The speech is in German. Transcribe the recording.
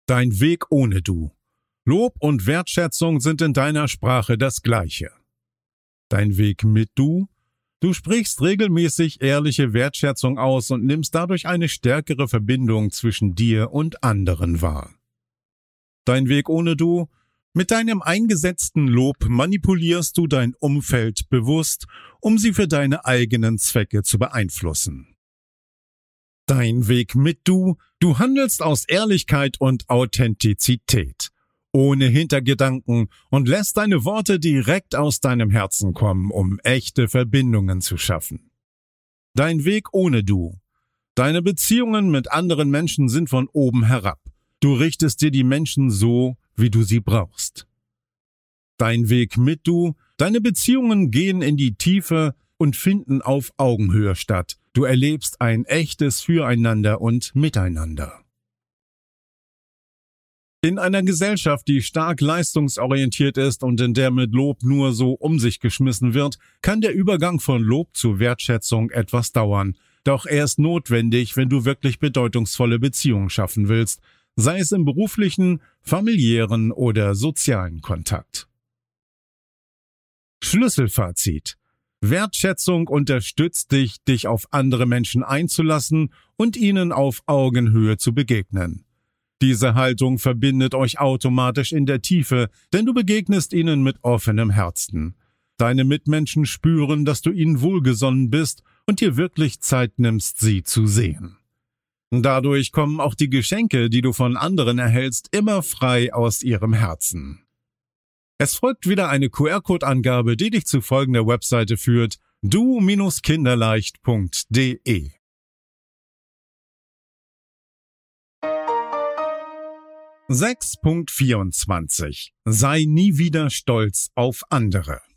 Dein Weg ohne Du. Lob und Wertschätzung sind in deiner Sprache das Gleiche. Dein Weg mit Du. Du sprichst regelmäßig ehrliche Wertschätzung aus und nimmst dadurch eine stärkere Verbindung zwischen dir und anderen wahr. Dein Weg ohne Du. Mit deinem eingesetzten Lob manipulierst du dein Umfeld bewusst, um sie für deine eigenen Zwecke zu beeinflussen. Dein Weg mit Du. Du handelst aus Ehrlichkeit und Authentizität, ohne Hintergedanken und lässt deine Worte direkt aus deinem Herzen kommen, um echte Verbindungen zu schaffen. Dein Weg ohne Du. Deine Beziehungen mit anderen Menschen sind von oben herab. Du richtest dir die Menschen so, wie du sie brauchst. Dein Weg mit Du. Deine Beziehungen gehen in die Tiefe und finden auf Augenhöhe statt. Du erlebst ein echtes Füreinander und Miteinander. In einer Gesellschaft, die stark leistungsorientiert ist und in der mit Lob nur so um sich geschmissen wird, kann der Übergang von Lob zu Wertschätzung etwas dauern. Doch er ist notwendig, wenn du wirklich bedeutungsvolle Beziehungen schaffen willst, sei es im beruflichen, familiären oder sozialen Kontakt. Schlüsselfazit: Wertschätzung unterstützt dich, dich auf andere Menschen einzulassen und ihnen auf Augenhöhe zu begegnen. Diese Haltung verbindet euch automatisch in der Tiefe, denn du begegnest ihnen mit offenem Herzen. Deine Mitmenschen spüren, dass du ihnen wohlgesonnen bist und dir wirklich Zeit nimmst, sie zu sehen. Dadurch kommen auch die Geschenke, die du von anderen erhältst, immer frei aus ihrem Herzen. Es folgt wieder eine QR-Code-Angabe, die dich zu folgender Webseite führt: du-kinderleicht.de. (6.24) Sei nie wieder stolz auf andere.